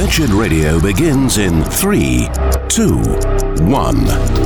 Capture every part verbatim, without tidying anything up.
Wretched Radio begins in three, two, one.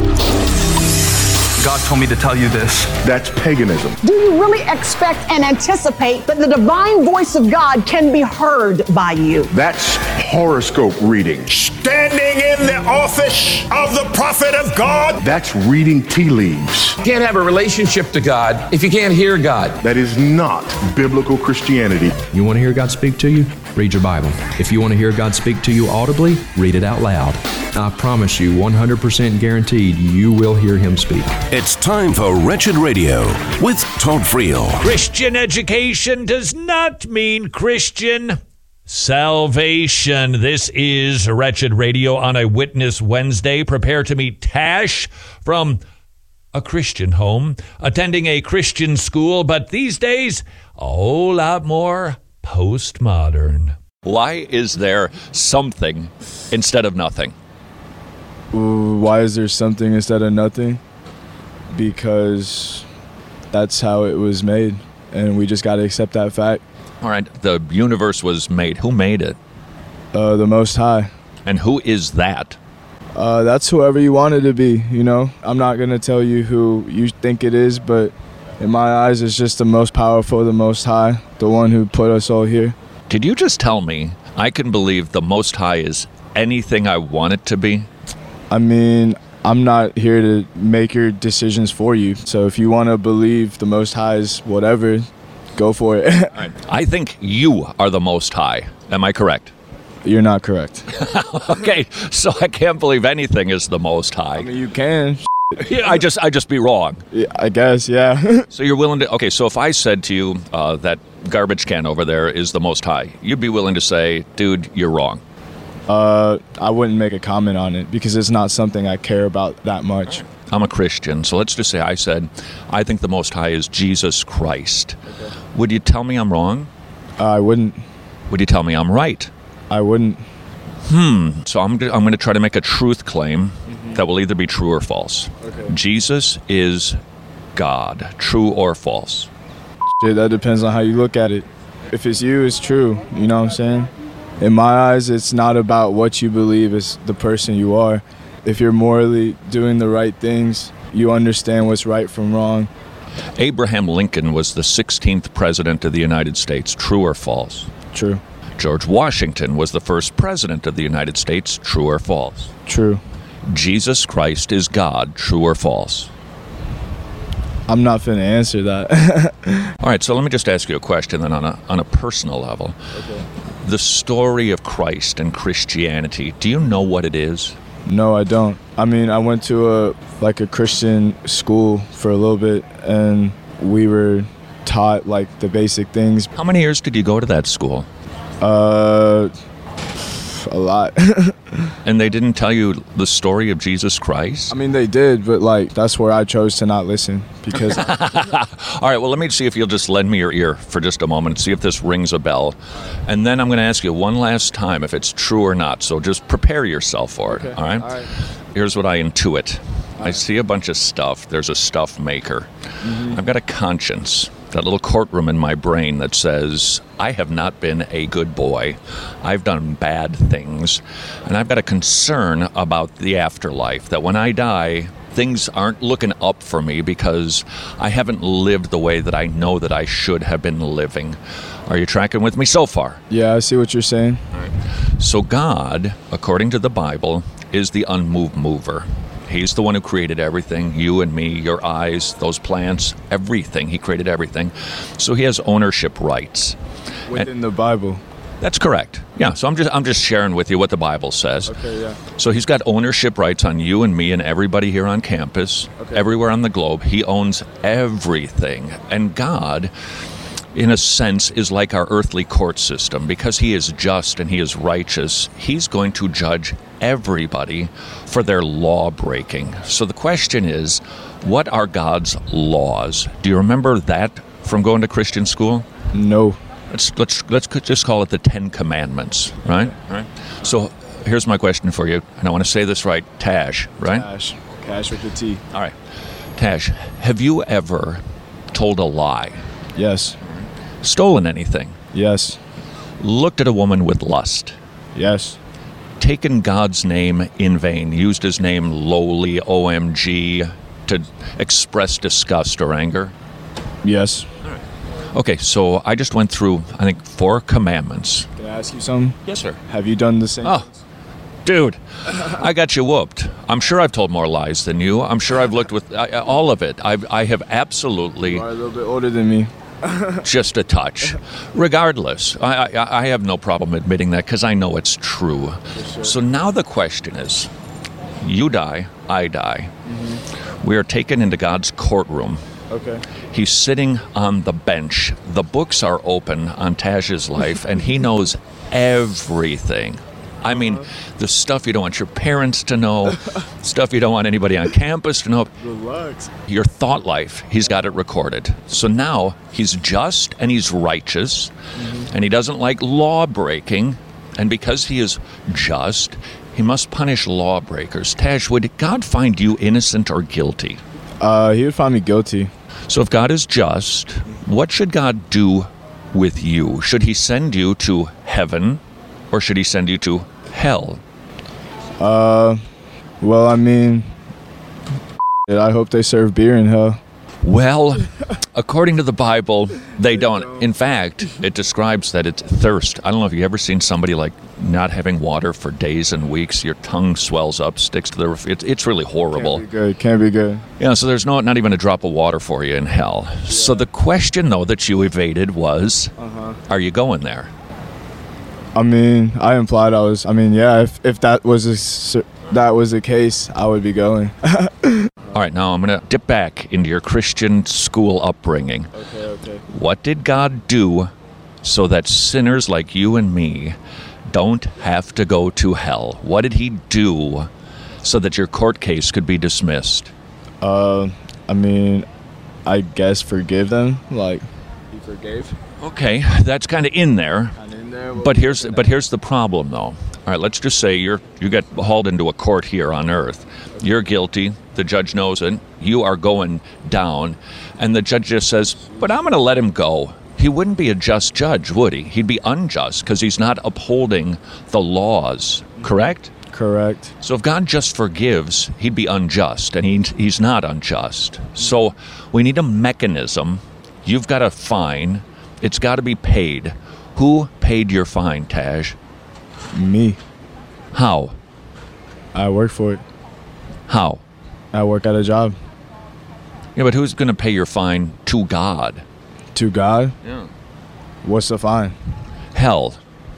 God told me to tell you this. That's paganism. Do you really expect and anticipate that the divine voice of God can be heard by you? That's horoscope reading. Standing in the office of the prophet of God. That's reading tea leaves. You can't have a relationship to God if you can't hear God. That is not biblical Christianity. You want to hear God speak to you? Read your Bible. If you want to hear God speak to you audibly, read it out loud. I promise you, one hundred percent guaranteed, you will hear Him speak. It's time for Wretched Radio with Todd Friel. Christian education does not mean Christian salvation. This is Wretched Radio on a Witness Wednesday. Prepare to meet Tash from a Christian home, attending a Christian school, but these days, a whole lot more postmodern. Why is there something instead of nothing? Ooh, why is there something instead of nothing? Because that's how it was made, and we just got to accept that fact. All right, the universe was made. Who made it? Uh, the Most High. And who is that? Uh, that's whoever you want it to be, you know? I'm not going to tell you who you think it is, but in my eyes, it's just the most powerful, the Most High, the one who put us all here. Did you just tell me I can believe the Most High is anything I want it to be? I mean, I'm not here to make your decisions for you. So if you want to believe the Most High is whatever, go for it. Right. I think you are the Most High. Am I correct? You're not correct. Okay, so I can't believe anything is the Most High. I mean, you can. Yeah, I just, I just be wrong. Yeah, I guess, yeah. So you're willing to, okay, so if I said to you uh, that garbage can over there is the Most High, you'd be willing to say, dude, you're wrong. Uh, I wouldn't make a comment on it because it's not something I care about that much. I'm a Christian, so let's just say I said, I think the Most High is Jesus Christ. Okay. Would you tell me I'm wrong? Uh, I wouldn't. Would you tell me I'm right? I wouldn't. Hmm, so I'm, I'm going to try to make a truth claim mm-hmm. that will either be true or false. Okay. Jesus is God, true or false? Shit, that depends on how you look at it. If it's you, it's true, you know what I'm saying? In my eyes, it's not about what you believe, it's the person you are. If you're morally doing the right things, you understand what's right from wrong. Abraham Lincoln was the sixteenth president of the United States. True or false? True. George Washington was the first president of the United States. True or false? True. Jesus Christ is God. True or false? I'm not finna answer that. All right, so let me just ask you a question then on a, on a personal level. Okay. The story of Christ and Christianity, do you know what it is? No, I don't. I mean, I went to a like a Christian school for a little bit, and we were taught like the basic things. How many years did you go to that school? Uh, a lot. And they didn't tell you the story of Jesus Christ? I mean, they did, but like that's where I chose to not listen because. All right, well, let me see if you'll just lend me your ear for just a moment, see if this rings a bell. And then I'm going to ask you one last time if it's true or not. So just prepare yourself for it, okay. all right? All right. Here's what I intuit. All I right. see a bunch of stuff. There's a stuff maker. Mm-hmm. I've got a conscience, that little courtroom in my brain that says, I have not been a good boy. I've done bad things. And I've got a concern about the afterlife, that when I die, things aren't looking up for me because I haven't lived the way that I know that I should have been living. Are you tracking with me so far? Yeah, I see what you're saying. All right. So God, according to the Bible, is the unmoved mover. He's the one who created everything, you and me, your eyes, those plants, everything. He created everything. So he has ownership rights. Within and the Bible. That's correct. Yeah, so I'm just I'm just sharing with you what the Bible says. Okay, yeah. So he's got ownership rights on you and me and everybody here on campus, okay. everywhere on the globe. He owns everything. And God, in a sense, is like our earthly court system. Because he is just and he is righteous, he's going to judge everybody for their law breaking. So the question is, what are God's laws? Do you remember that from going to Christian school? No. Let's let's let's just call it the Ten Commandments, right? Right. So here's my question for you, and I want to say this right, Tash, right? Tash. Cash with the T. All right. Tash, have you ever told a lie? Yes. Stolen anything? Yes. Looked at a woman with lust? Yes. taken God's name in vain, used his name lowly, O M G, to express disgust or anger? Yes. Okay, so I just went through, I think, four commandments. Can I ask you something? Yes, sir. Have you done the same? Oh, dude, I got you whooped. I'm sure I've told more lies than you. I'm sure I've looked with uh, all of it. I've, I have absolutely... You are a little bit older than me. Just a touch. Regardless, I, I, I have no problem admitting that because I know it's true. Sure. So now the question is, you die, I die. Mm-hmm. We are taken into God's courtroom. Okay. He's sitting on the bench. The books are open on Taj's life, and he knows everything. I mean, the stuff you don't want your parents to know, stuff you don't want anybody on campus to know. Relax. Your thought life, he's got it recorded. So now he's just and he's righteous, mm-hmm. and he doesn't like law breaking. And because he is just, he must punish lawbreakers. Taj, would God find you innocent or guilty? Uh, he would find me guilty. So if God is just, what should God do with you? Should he send you to heaven, or should he send you to hell? Uh, well, I mean, I hope they serve beer in hell. Well, according to the Bible, they don't. In fact, it describes that it's thirst. I don't know if you've ever seen somebody like not having water for days and weeks. Your tongue swells up, sticks to the roof. It's, it's really horrible. Can't be good. Can't be good. Yeah, so there's no, not even a drop of water for you in hell. Yeah. So the question, though, that you evaded was, uh-huh. Are you going there? I mean, I implied I was. I mean, yeah, if, if that was a, that was the case, I would be going. All right, now I'm going to dip back into your Christian school upbringing. Okay, okay. What did God do so that sinners like you and me don't have to go to hell? What did he do so that your court case could be dismissed? Uh, I mean, I guess forgive them. Like, he forgave. Okay, that's kind of in there. Kind of in there. But here's but here's the problem, though. All right, let's just say you're you get hauled into a court here on earth. You're guilty. The judge knows it. You are going down. And the judge just says, but I'm going to let him go. He wouldn't be a just judge, would he? He'd be unjust because he's not upholding the laws, correct? Correct. So if God just forgives, he'd be unjust, and he, he's not unjust. So we need a mechanism. You've got a fine. It's got to be paid. Who paid your fine, Taj? Me. How? I work for it. How? I work at a job. Yeah, but who's going to pay your fine to God? To God? Yeah. What's the fine? Hell.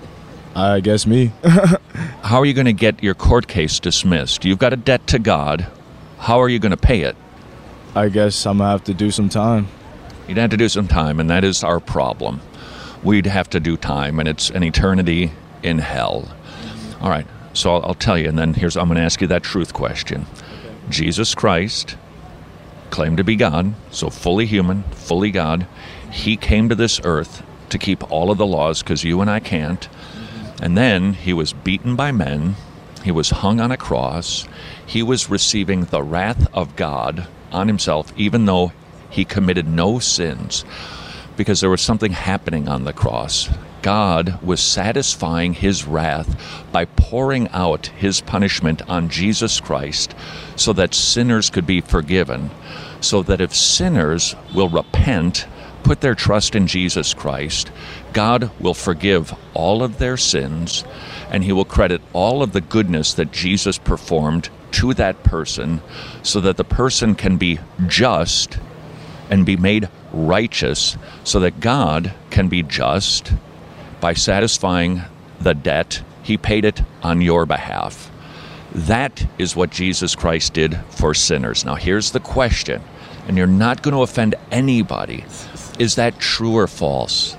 I guess me. How are you going to get your court case dismissed? You've got a debt to God. How are you going to pay it? I guess I'm going to have to do some time. You'd have to do some time, and that is our problem. We'd have to do time, and it's an eternity in hell. All right, so I'll, I'll tell you, and then here's I'm going to ask you that truth question. Okay. Jesus Christ claimed to be God, so fully human, fully God. He came to this earth to keep all of the laws because you and I can't. Mm-hmm. And then he was beaten by men. He was hung on a cross. He was receiving the wrath of God on himself, even though he committed no sins, because there was something happening on the cross. God was satisfying his wrath by pouring out his punishment on Jesus Christ so that sinners could be forgiven, so that if sinners will repent, put their trust in Jesus Christ, God will forgive all of their sins, and he will credit all of the goodness that Jesus performed to that person so that the person can be just and be made righteous, so that God can be just by satisfying the debt. He paid it on your behalf. That is what Jesus Christ did for sinners. Now here's the question, and you're not going to offend anybody. Is that true or false?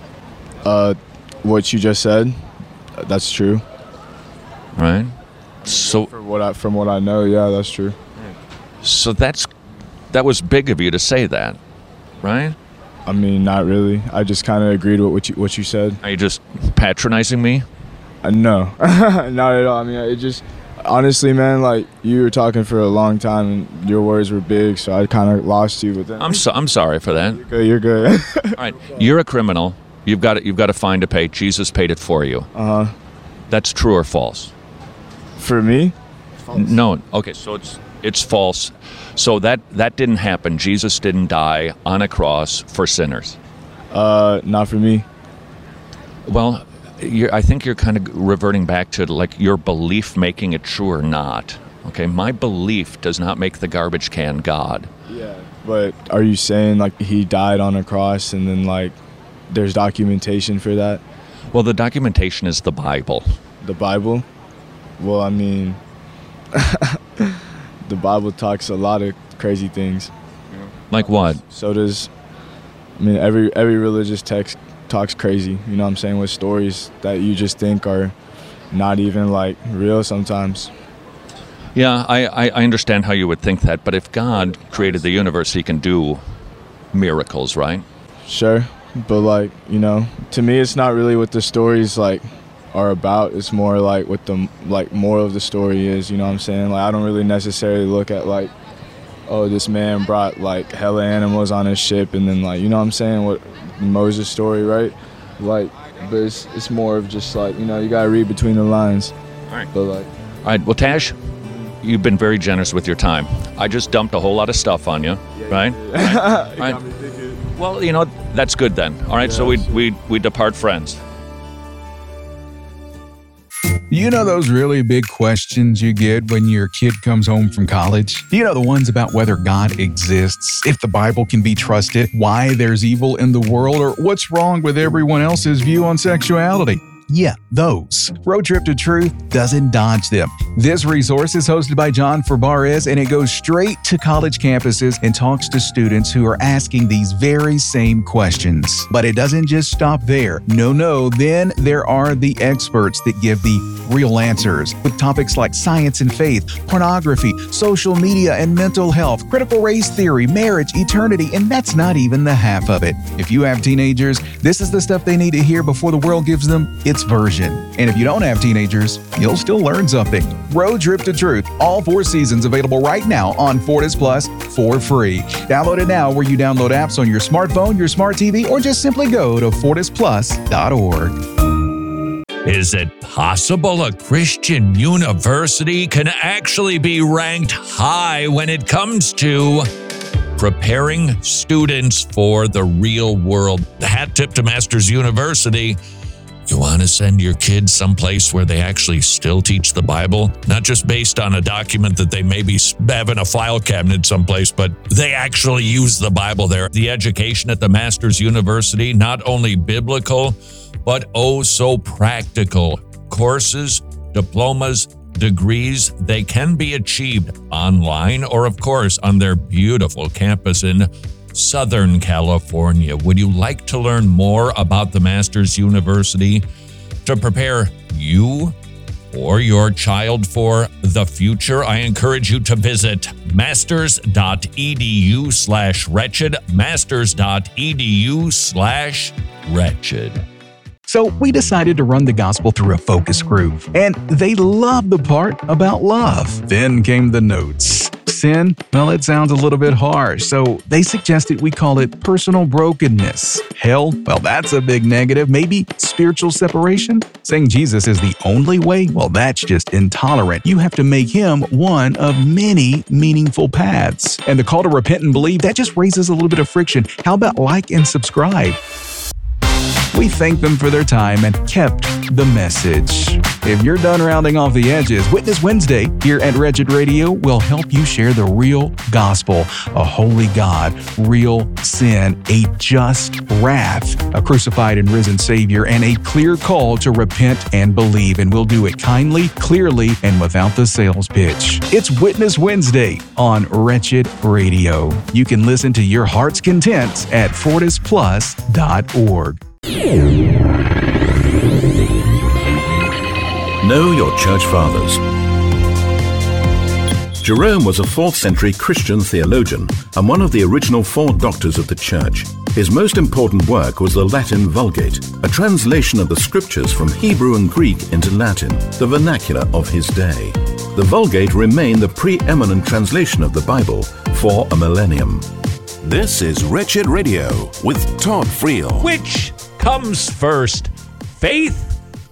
Uh, what you just said, that's true. Right? So from what I, from what I know, yeah, that's true. So that's that was big of you to say that, right? I mean, not really. I just kind of agreed with what you what you said. Are you just patronizing me? Uh, no, not at all. I mean, it just honestly, man, like you were talking for a long time and your words were big, so I kind of lost you with that. I'm so, I'm sorry for that. You're good. You're good. All right, you're a criminal. You've got it. You've got a fine to pay. Jesus paid it for you. Uh huh. That's true or false? For me? No. Okay, so it's it's false. So that, that didn't happen. Jesus didn't die on a cross for sinners. Uh, not for me. Well, you're, I think you're kind of reverting back to like your belief making it true or not. Okay, my belief does not make the garbage can God. Yeah. But are you saying like he died on a cross and then like there's documentation for that? Well, the documentation is the Bible. The Bible? Well, I mean, the Bible talks a lot of crazy things. Like what? So does, I mean, every every religious text talks crazy, you know what I'm saying, with stories that you just think are not even like real sometimes. Yeah, I, I, I understand how you would think that, but if God created the universe, he can do miracles, right? Sure, but like, you know, to me it's not really what the stories like are about. It's more like what the like moral of the story is, you know what I'm saying? Like I don't really necessarily look at like, oh, this man brought like hella animals on his ship and then like, you know what I'm saying, what Moses' story, right? Like, but it's, it's more of just like, you know, you gotta read between the lines. All right. But like, all right, well, Tash, you've been very generous with your time. I just dumped a whole lot of stuff on you, yeah, right? Yeah. All right. All right. Well, you know, that's good then. All right, yeah, so we, we, we depart friends. You know those really big questions you get when your kid comes home from college? You know the ones about whether God exists, if the Bible can be trusted, why there's evil in the world, or what's wrong with everyone else's view on sexuality? Yeah, those. Road Trip to Truth doesn't dodge them. This resource is hosted by John Fabarez, and it goes straight to college campuses and talks to students who are asking these very same questions. But it doesn't just stop there. No, no, then there are the experts that give the real answers with topics like science and faith, pornography, social media and mental health, critical race theory, marriage, eternity, and that's not even the half of it. If you have teenagers, this is the stuff they need to hear before the world gives them its version. And if you don't have teenagers, you'll still learn something. Road Trip to Truth, all four seasons available right now on Fortis Plus for free. Download it now where you download apps on your smartphone, your smart T V, or just simply go to fortis plus dot org. Is it possible a Christian university can actually be ranked high when it comes to preparing students for the real world? The hat tip to Masters University. You want to send your kids someplace where they actually still teach the Bible, not just based on a document that they maybe have in a file cabinet someplace, but they actually use the Bible there. The education at the Masters University, not only biblical, but oh so practical. Courses, diplomas, degrees, they can be achieved online or, of course, on their beautiful campus in Southern California. Would you like to learn more about the Masters University to prepare you or your child for the future? I encourage you to visit masters.edu slash wretched, masters.edu slash wretched. So we decided to run the gospel through a focus group, and they loved the part about love. Then came the notes. Sin, well, it sounds a little bit harsh, so they suggested we call it personal brokenness. Hell, well, that's a big negative. Maybe spiritual separation? Saying Jesus is the only way? Well, that's just intolerant. You have to make him one of many meaningful paths. And the call to repent and believe, that just raises a little bit of friction. How about like and subscribe? We thanked them for their time and kept the message. If you're done rounding off the edges, Witness Wednesday here at Wretched Radio will help you share the real gospel, a holy God, real sin, a just wrath, a crucified and risen Savior, and a clear call to repent and believe. And we'll do it kindly, clearly, and without the sales pitch. It's Witness Wednesday on Wretched Radio. You can listen to your heart's content at fortis plus dot org. Know your church fathers. Jerome was a fourth century Christian theologian and one of the original four doctors of the church. His most important work was the Latin Vulgate, a translation of the scriptures from Hebrew and Greek into Latin, the vernacular of his day. The Vulgate remained the preeminent translation of the Bible for a millennium. This is Wretched Radio with Todd Friel. Which comes first, faith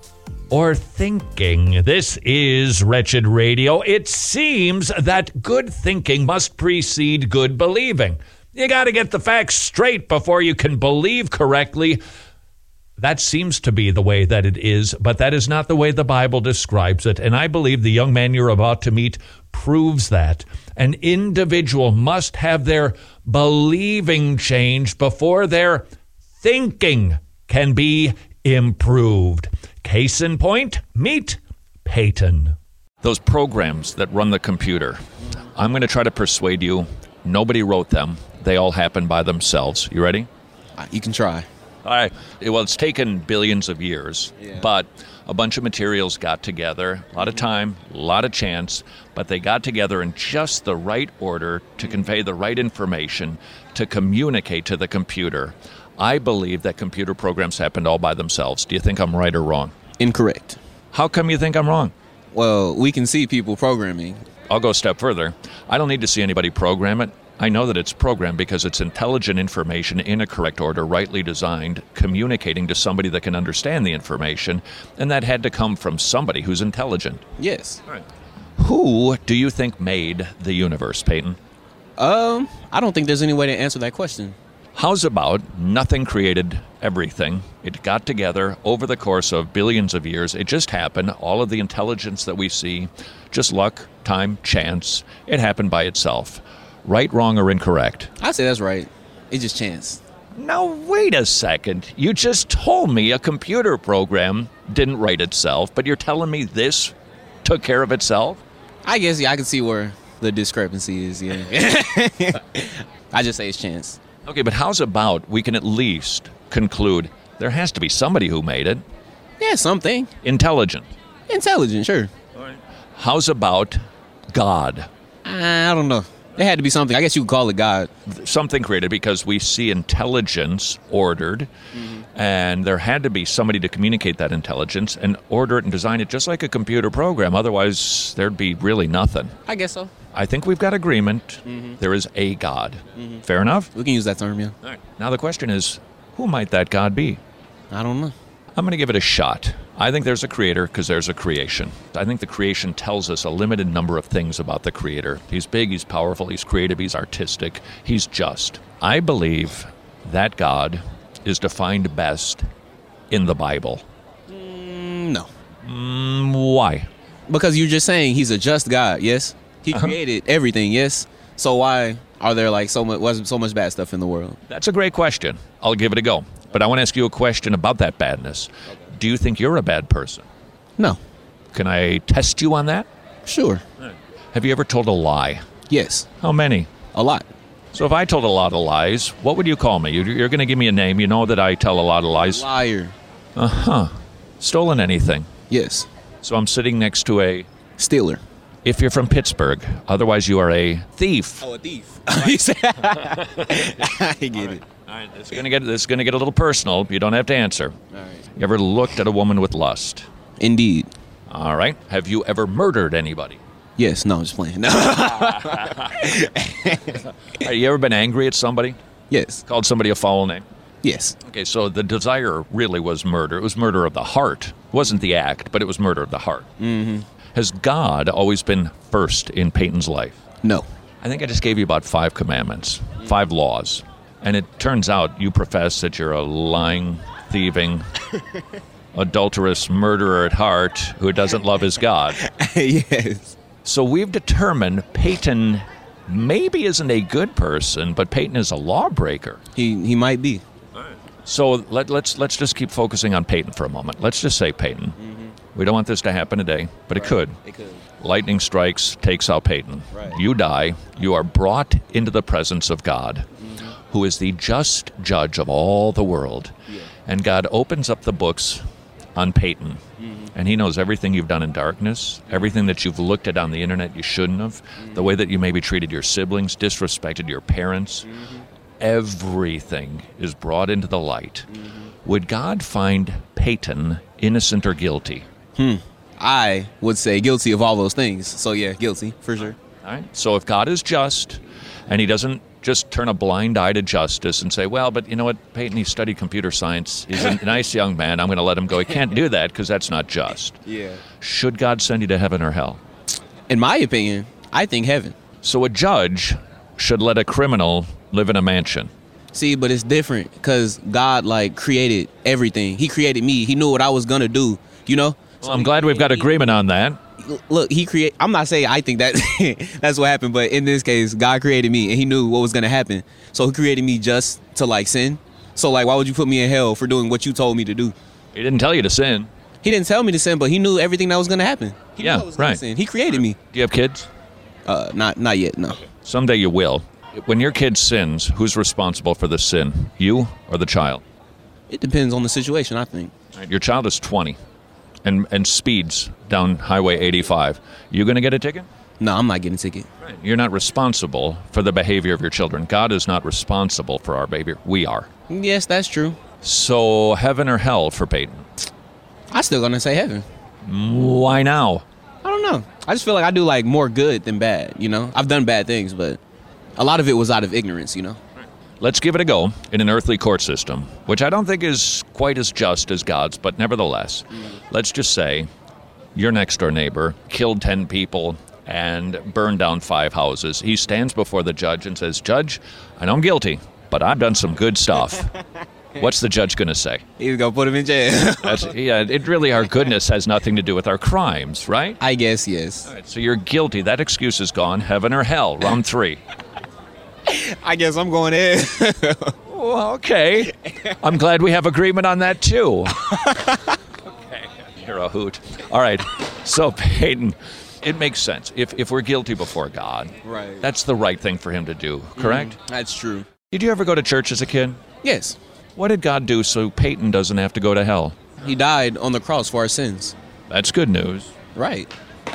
or thinking? This is Wretched Radio. It seems that good thinking must precede good believing. You got to get the facts straight before you can believe correctly. That seems to be the way that it is, but that is not the way the Bible describes it. And I believe the young man you're about to meet proves that. An individual must have their believing changed before their thinking can be improved. Case in point, meet Peyton. Those programs that run the computer, I'm going to try to persuade you nobody wrote them. They all happen by themselves. You ready? Uh, you can try. All right. Well, it's taken billions of years, yeah. but a bunch of materials got together, a lot of time, a lot of chance, but they got together in just the right order to convey the right information, to communicate to the computer. I believe that computer programs happened all by themselves. Do you think I'm right or wrong? Incorrect. How come you think I'm wrong? Well, we can see people programming. I'll go a step further. I don't need to see anybody program it. I know that it's programmed because it's intelligent information in a correct order, rightly designed, communicating to somebody that can understand the information, and that had to come from somebody who's intelligent. Yes. All right. Who do you think made the universe, Peyton? Um, I don't think there's any way to answer that question. How's about nothing created everything? It got together over the course of billions of years. It just happened. All of the intelligence that we see, just luck, time, chance, it happened by itself. Right, wrong, or incorrect? I'd say that's right. It's just chance. Now, wait a second. You just told me a computer program didn't write itself, but you're telling me this took care of itself? I guess, yeah, I can see where the discrepancy is, yeah. I just say it's chance. Okay, but how's about we can at least conclude there has to be somebody who made it? Yeah, something. Intelligent. Intelligent, sure. All right. How's about God? I don't know. There had to be something. I guess you could call it God. Something created because we see intelligence ordered, mm-hmm. and there had to be somebody to communicate that intelligence and order it and design it just like a computer program. Otherwise, there'd be really nothing. I guess so. I think we've got agreement. Mm-hmm. There is a God. Mm-hmm. Fair enough? We can use that term, yeah. All right. Now the question is, who might that God be? I don't know. I'm going to give it a shot. I think there's a creator because there's a creation. I think the creation tells us a limited number of things about the creator. He's big, he's powerful, he's creative, he's artistic, he's just. I believe that God is defined best in the Bible. Mm, no. Mm, why? Because you're just saying he's a just God, yes? He uh-huh. created everything, yes? So why are there like so much, wasn't so much bad stuff in the world? That's a great question. I'll give it a go. But I want to ask you a question about that badness. Okay. Do you think you're a bad person? No. Can I test you on that? Sure. Right. Have you ever told a lie? Yes. How many? A lot. So if I told a lot of lies, what would you call me? You're going to give me a name. You know that I tell a lot of lies. Liar. Uh-huh. Stolen anything? Yes. So I'm sitting next to a... Stealer. If you're from Pittsburgh, otherwise you are a thief. Oh, a thief. I get All right. it. All right, this is gonna get this is gonna get a little personal. You don't have to answer. All right. You ever looked at a woman with lust? Indeed. All right. Have you ever murdered anybody? Yes. No, I'm just playing. No. Have you ever been angry at somebody? Yes. Called somebody a foul name? Yes. Okay, so the desire really was murder. It was murder of the heart. It wasn't the act, but it was murder of the heart. Mm-hmm. Has God always been first in Peyton's life? No. I think I just gave you about five commandments, five laws. And it turns out you profess that you're a lying, thieving, adulterous murderer at heart who doesn't love his God. Yes. So we've determined Peyton maybe isn't a good person, but Peyton is a lawbreaker. He he might be. All right. So let, let's let's just keep focusing on Peyton for a moment. Let's just say Peyton. Mm-hmm. We don't want this to happen today, but right. it could. It could. Lightning strikes, takes out Peyton. Right. You die. You are brought into the presence of God, mm-hmm. who is the just judge of all the world. Yeah. And God opens up the books on Peyton, mm-hmm. and he knows everything you've done in darkness, everything that you've looked at on the internet you shouldn't have, mm-hmm. the way that you maybe treated your siblings, disrespected your parents. Mm-hmm. Everything is brought into the light. Mm-hmm. Would God find Peyton innocent or guilty? Hmm. I would say guilty of all those things. So yeah, guilty, for sure. All right. So if God is just, and he doesn't just turn a blind eye to justice and say, well, but you know what, Peyton, he studied computer science. He's a nice young man. I'm going to let him go. He can't do that because that's not just. Yeah. Should God send you to heaven or hell? In my opinion, I think heaven. So a judge should let a criminal live in a mansion. See, but it's different because God, like, created everything. He created me. He knew what I was going to do, you know? Well, I'm glad we've got agreement on that. Look, he create. I'm not saying I think that that's what happened, but in this case, God created me, and He knew what was gonna happen. So He created me just to like sin. So like, why would you put me in hell for doing what you told me to do? He didn't tell you to sin. He didn't tell me to sin, but He knew everything that was gonna happen. He yeah, knew I was right. gonna sin. He created me. Do you have kids? Uh, not not yet. No. Someday you will. When your kid sins, who's responsible for the sin? You or the child? It depends on the situation, I think. Right, your child is twenty. And and speeds down Highway eighty-five. You going to get a ticket? No, I'm not getting a ticket. Right. You're not responsible for the behavior of your children. God is not responsible for our behavior. We are. Yes, that's true. So heaven or hell for Peyton? I'm still going to say heaven. Why now? I don't know. I just feel like I do like more good than bad, you know? I've done bad things, but a lot of it was out of ignorance, you know? Let's give it a go in an earthly court system, which I don't think is quite as just as God's, but nevertheless, mm. let's just say your next-door neighbor killed ten people and burned down five houses. He stands before the judge and says, Judge, I know I'm guilty, but I've done some good stuff. What's the judge going to say? He's going to put him in jail. That's, yeah, it really, our goodness has nothing to do with our crimes, right? I guess, yes. All right, so you're guilty. That excuse is gone. Heaven or hell, round three. I guess I'm going in. Well, okay. I'm glad we have agreement on that, too. Okay. You're a hoot. All right. So, Peyton, it makes sense. If if we're guilty before God, right, that's the right thing for Him to do, correct? Mm, that's true. Did you ever go to church as a kid? Yes. What did God do so Peyton doesn't have to go to hell? He died on the cross for our sins. That's good news. Right.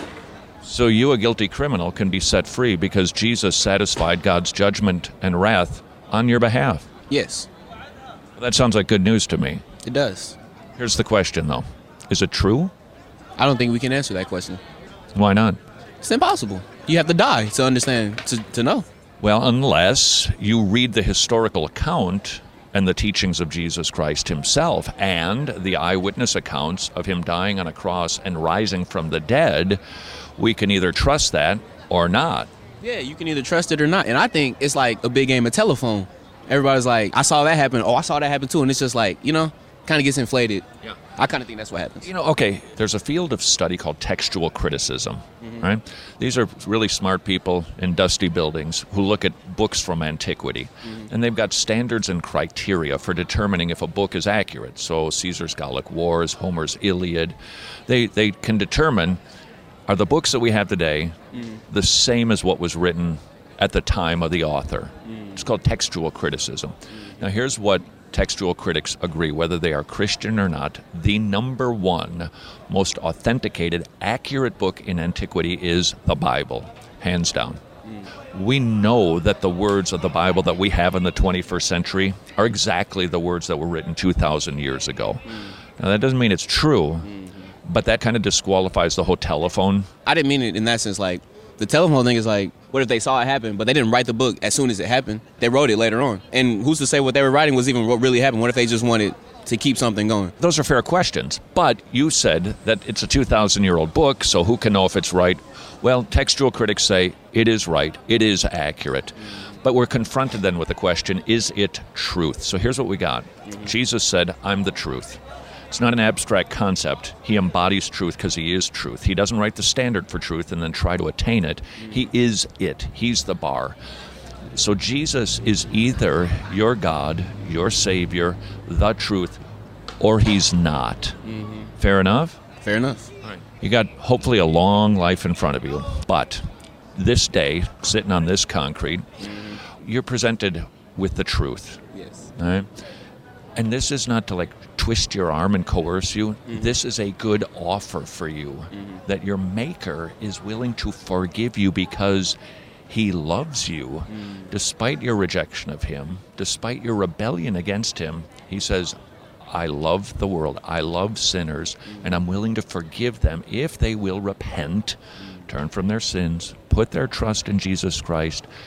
So you, a guilty criminal, can be set free because Jesus satisfied God's judgment and wrath on your behalf. Yes. Well, that sounds like good news to me. It does. Here's the question, though. Is it true? I don't think we can answer that question. Why not? It's impossible. You have to die to understand, to, to know. Well, unless you read the historical account and the teachings of Jesus Christ Himself and the eyewitness accounts of Him dying on a cross and rising from the dead, we can either trust that or not. Yeah, you can either trust it or not. And I think it's like a big game of telephone. Everybody's like, I saw that happen. Oh, I saw that happen too. And it's just like, you know, kind of gets inflated. Yeah. I kind of think that's what happens. You know, okay, there's a field of study called textual criticism, mm-hmm. right? These are really smart people in dusty buildings who look at books from antiquity, mm-hmm. and they've got standards and criteria for determining if a book is accurate. So Caesar's Gallic Wars, Homer's Iliad, they, they can determine, are the books that we have today mm. the same as what was written at the time of the author? Mm. It's called textual criticism. Mm. Now, here's what textual critics agree, whether they are Christian or not. The number one most authenticated, accurate book in antiquity is the Bible, hands down. Mm. We know that the words of the Bible that we have in the twenty-first century are exactly the words that were written two thousand years ago. Mm. Now, that doesn't mean it's true. Mm. But that kind of disqualifies the whole telephone. I didn't mean it in that sense. Like, the telephone thing is like, what if they saw it happen, but they didn't write the book as soon as it happened? They wrote it later on. And who's to say what they were writing was even what really happened? What if they just wanted to keep something going? Those are fair questions. But you said that it's a two thousand year old book, so who can know if it's right? Well, textual critics say it is right, it is accurate. But we're confronted then with the question, is it truth? So here's what we got. Mm-hmm. Jesus said, I'm the truth. It's not an abstract concept. He embodies truth because He is truth. He doesn't write the standard for truth and then try to attain it. He is it. He's the bar. So Jesus is either your God, your Savior, the truth, or He's not. Mm-hmm. Fair enough? Fair enough. All right. You got hopefully a long life in front of you. But this day, sitting on this concrete, mm-hmm. you're presented with the truth. Yes. All right? And this is not to like twist your arm and coerce you. Mm-hmm. This is a good offer for you, mm-hmm. that your Maker is willing to forgive you because He loves you. Mm-hmm. Despite your rejection of Him, despite your rebellion against Him, He says, I love the world, I love sinners, mm-hmm. and I'm willing to forgive them if they will repent, mm-hmm. turn from their sins, put their trust in Jesus Christ.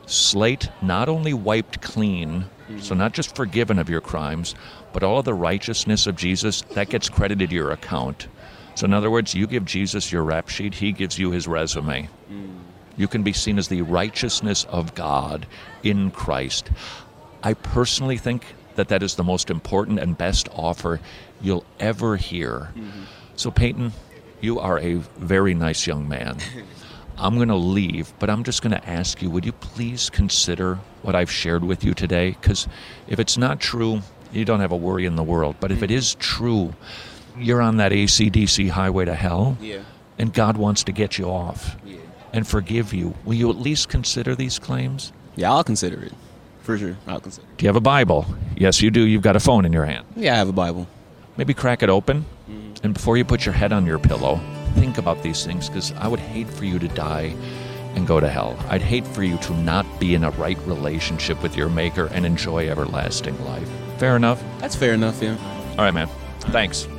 slate not only wiped clean, so not just forgiven of your crimes, but all of the righteousness of Jesus, that gets credited to your account. So in other words, you give Jesus your rap sheet, he gives you his resume. You can be seen as the righteousness of God in Christ. I personally think that that is the most important and best offer you'll ever hear. Mm-hmm. So Peyton, you are a very nice young man. I'm going to leave, but I'm just going to ask you, would you please consider what I've shared with you today? Because if it's not true, you don't have a worry in the world. But if it is true, you're on that A C D C highway to hell, yeah. and God wants to get you off yeah. and forgive you. Will you at least consider these claims? Yeah, I'll consider it. For sure, I'll consider it. Do you have a Bible? Yes, you do. You've got a phone in your hand. Yeah, I have a Bible. Maybe crack it open, mm-hmm. and before you put your head on your pillow, think about these things, because I would hate for you to die and go to hell. I'd hate for you to not be in a right relationship with your Maker and enjoy everlasting life. Fair enough? That's fair enough, yeah. All right, man. Thanks.